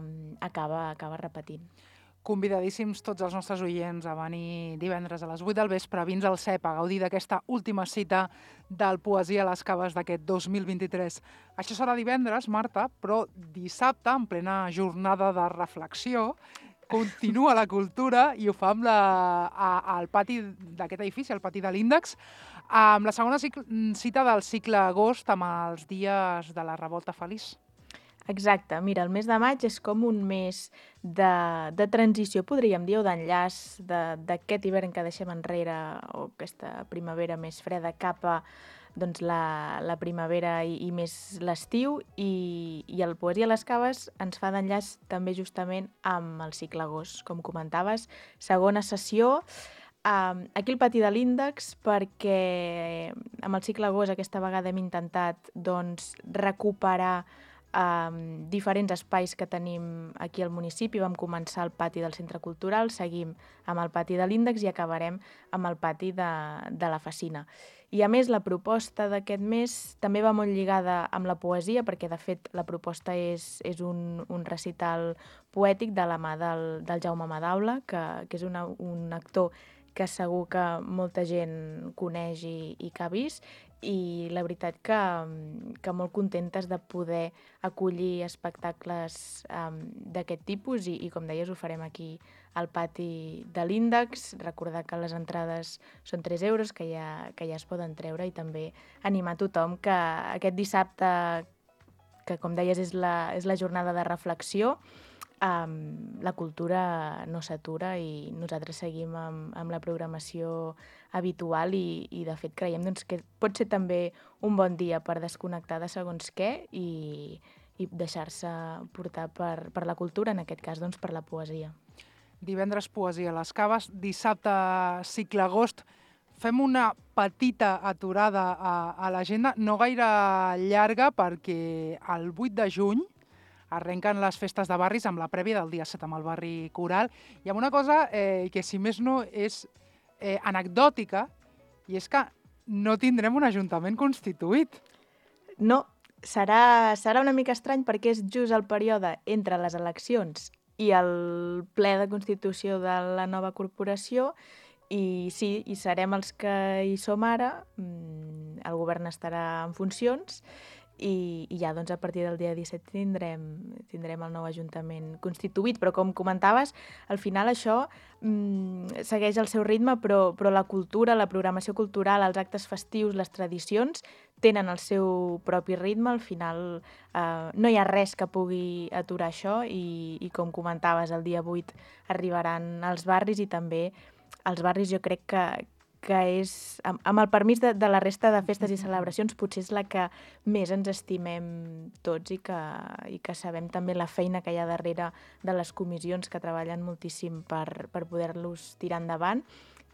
acaba repetint.
Convidadíssims tots els nostres oients a venir divendres a les 8 del vespre, vins al CEP, a gaudir d'aquesta última cita del Poesia a les Caves d'aquest 2023. Això serà divendres, Marta, però dissabte, en plena jornada de reflexió, continua la cultura i ho fa al pati d'aquest edifici, al pati de l'Índex, amb la segona cita del cicle agost amb els dies de la Revolta Feliç.
Exacte. Mira, el mes de maig és com un mes de transició, podríem dir, o d'enllaç d'aquest hivern que deixem enrere o aquesta primavera més freda cap a doncs, la primavera i més l'estiu i el Poesia a les Caves ens fa d'enllaç també justament amb el cicle agost, com comentaves, segona sessió. Aquí al pati de l'Índex perquè amb el cicle agost aquesta vegada hem intentat doncs, recuperar diferents espais que tenim aquí al municipi. Vam començar al pati del Centre Cultural, seguim amb el pati de l'Índex i acabarem amb el pati de la Facina. I a més la proposta d'aquest mes també va molt lligada amb la poesia perquè de fet la proposta és un recital poètic de la mà del Jaume Madaula, que és un actor que segur que molta gent coneix i que ha vist, i la veritat que molt contentes de poder acollir espectacles d'aquest tipus i com deies ho farem aquí al pati de l'Índex. Recordar que les entrades són 3 euros, que ja es poden treure i també animar tothom que aquest dissabte, que com deies és la jornada de reflexió, la cultura no s'atura i nosaltres seguim amb la programació habitual i de fet creiem doncs, que pot ser també un bon dia per desconnectar de segons què i deixar-se portar per la cultura, en aquest cas doncs, per la poesia.
Divendres Poesia a les Caves, dissabte cicle agost. Fem una petita aturada a l'agenda, no gaire llarga perquè el 8 de juny arrenquen les festes de barris amb la prèvia del dia 7 amb el barri Coral i amb una cosa que si més no és anecdòtica i és que no tindrem un ajuntament constituït.
No, serà una mica estrany perquè és just el període entre les eleccions i el ple de constitució de la nova corporació i sí, hi serem els que hi som ara, el govern estarà en funcions i ja doncs, a partir del dia 17 tindrem el nou Ajuntament constituït. Però com comentaves, al final això segueix el seu ritme, però la cultura, la programació cultural, els actes festius, les tradicions, tenen el seu propi ritme. Al final no hi ha res que pugui aturar això i com comentaves, el dia 8 arribaran als barris i també els barris jo crec que és, amb el permís de la resta de festes i celebracions, potser és la que més ens estimem tots i que sabem també la feina que hi ha darrere de les comissions que treballen moltíssim per poder-los tirar endavant.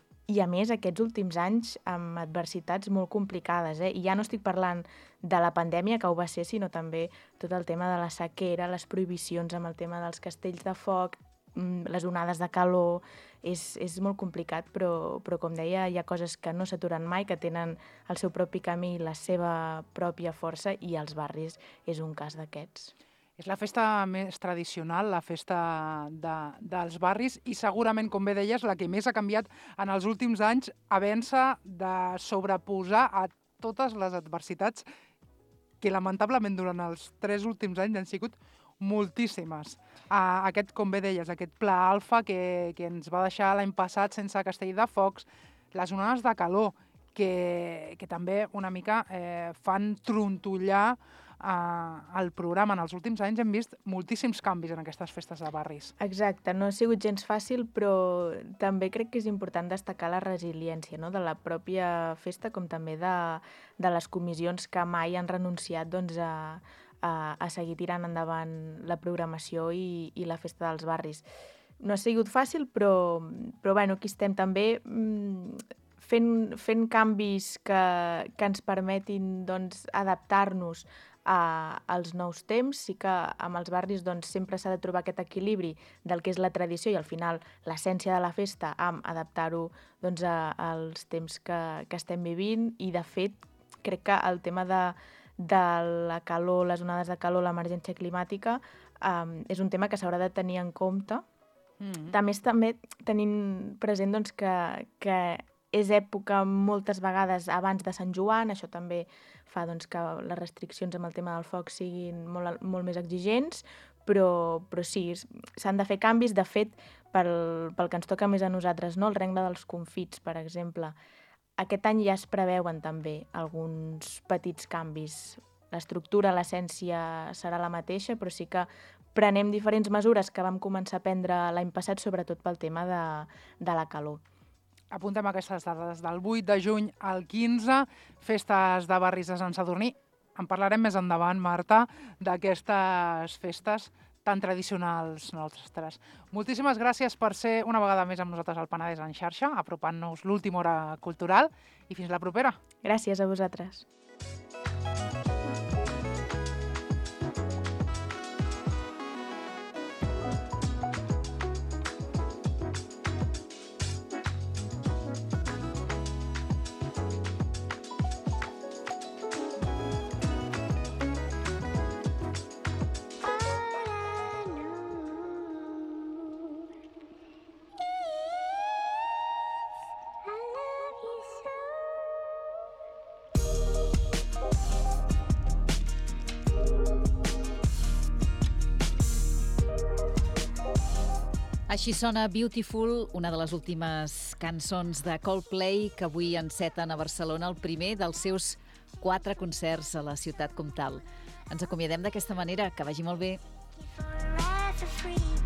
I a més, aquests últims anys amb adversitats molt complicades, I ja no estic parlant de la pandèmia, que ho va ser, sinó també tot el tema de la sequera, les prohibicions amb el tema dels castells de foc, les onades de calor. És molt complicat, però com deia, hi ha coses que no s'aturen mai, que tenen el seu propi camí i la seva pròpia força, i els barris és un cas d'aquests.
És la festa més tradicional, la festa dels barris, i segurament, com bé deies, la que més ha canviat en els últims anys, havent-se de sobreposar a totes les adversitats que lamentablement durant els 3 últims anys han sigut moltíssimes. Aquest, com bé deies, aquest pla alfa que ens va deixar l'any passat sense castell de focs, les onades de calor que també una mica fan trontollar el programa en els últims anys hem vist moltíssims canvis en aquestes festes de barris.
Exacte, no ha sigut gens fàcil, però també crec que és important destacar la resiliència, no?, de la pròpia festa, com també de les comissions que mai han renunciat doncs, a seguir tirant endavant la programació i la festa dels barris. No ha sigut fàcil, però bueno, aquí estem també fent canvis que ens permetin doncs, adaptar-nos als nous temps. Sí que amb els barris doncs, sempre s'ha de trobar aquest equilibri del que és la tradició i al final l'essència de la festa amb adaptar-ho doncs, als temps que estem vivint i de fet crec que el tema de la calor, les onades de calor, l'emergència climàtica és un tema que s'haurà de tenir en compte. També tenint present doncs, que és època moltes vegades abans de Sant Joan, això també fa doncs, que les restriccions amb el tema del foc siguin molt més exigents, però sí, s'han de fer canvis. De fet, pel que ens toca més a nosaltres, no? El rengle dels confits, per exemple, aquest any ja es preveuen també alguns petits canvis. L'estructura, l'essència serà la mateixa, però sí que prenem diferents mesures que vam començar a prendre l'any passat, sobretot pel tema de la calor.
Apuntem aquestes dades del 8 de juny al 15, festes de barris de Sant Sadurní. En parlarem més endavant, Marta, d'aquestes festes tan tradicionals nostres. Moltíssimes gràcies per ser una vegada més amb nosaltres al Penedès en xarxa, apropant-nos l'última hora cultural, i fins la propera.
Gràcies a vosaltres.
Així sona Beautiful, una de les últimes cançons de Coldplay que avui enceten a Barcelona, el primer dels seus 4 concerts a la ciutat comtal. Ens acomiadem d'aquesta manera, que vagi molt bé.